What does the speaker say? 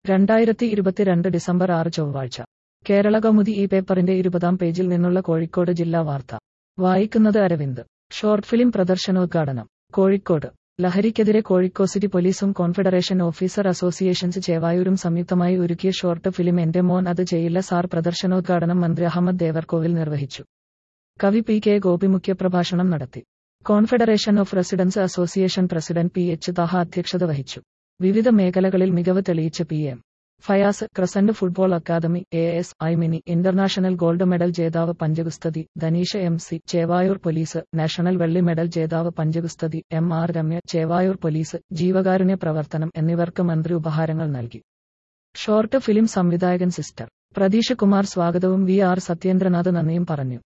2022 December 6 ചൊവ്വാഴ്ച കേരളകൗമുദി ഈ പേപ്പറിന്റെ 20-ാം പേജിൽ നിന്നുള്ള കോഴിക്കോട് ജില്ലാ വാർത്ത വായിക്കുന്നത് അരവിന്ദ്. ഷോർട്ട് ഫിലിം പ്രദർശനോദ്ഘാടനം കോഴിക്കോട്. ലഹരിക്കെതിരെ കോഴിക്കോട് സിറ്റി പോലീസും കോൺഫെഡറേഷൻ ഓഫീസർ അസോസിയേഷൻസ് ചേവായൂരും സംയുക്തമായി ഒരുക്കിയ ഷോർട്ട് ഫിലിം എന്റെ മോൻ അത് ചെയ്യില്ല സാർ പ്രദർശനോദ്ഘാടനം മന്ത്രി അഹമ്മദ് ദേവർകോവിൽ നിർവഹിച്ചു. കവി പി കെ ഗോപി മുഖ്യപ്രഭാഷണം നടത്തി. Confederation of residence association president P H Taha അധ്യക്ഷത വഹിച്ചു. വിവിധ മേഖലകളിൽ മികവ് തെളിയിച്ച P M Fayas, crescent football academy, AS ഐമിനി, ഇന്റർനാഷണൽ ഗോൾഡ് മെഡൽ ജേതാവ് പഞ്ചഗുസ്തി, Dhaneesha MC, Chevayur police, national വെള്ളി മെഡൽ ജേതാവ് പഞ്ചഗുസ്തി, MR രമ്യ, ചേവായൂർ പോലീസ്, ജീവകാരുണ്യ പ്രവർത്തനം എന്നിവർക്ക് മന്ത്രി ഉപഹാരങ്ങൾ നൽകി. ഷോർട്ട് ഫിലിം സംവിധായകൻ സിസ്റ്റർ പ്രതീഷ് കുമാർ സ്വാഗതവും VR സത്യേന്ദ്രനാഥ് നന്ദിയും പറഞ്ഞു.